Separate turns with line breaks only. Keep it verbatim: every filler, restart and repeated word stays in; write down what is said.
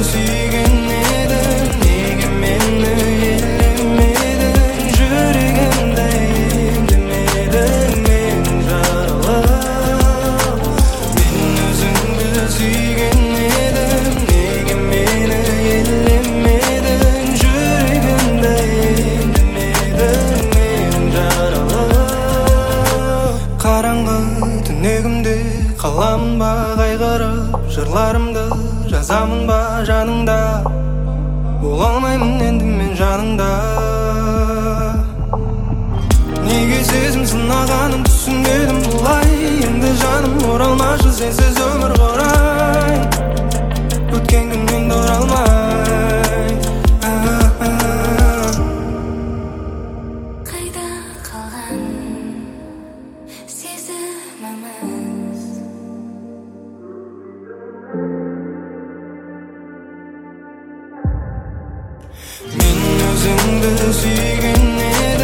sүйген едім, неге мені елемедің, жүрегімді емдемедің, мен жаралып. Мен өзіңді сүйген едім, неге мені елемедің, жүрегімді емдемедің, мен жаралып. Қараңғы түнегімде қаламын ба қайғырып, жырларымды жазамын ба жаныңда, бола алмаймын енді мен жаныңда. Неге сезім сынағанын түсінбедім бұлай, енді жаным оралмашы сенсіз өмір құрай, өткен күннен де оралмай.
Қайда қалған сезіміміз?
Мен өзіңді сүйген едім,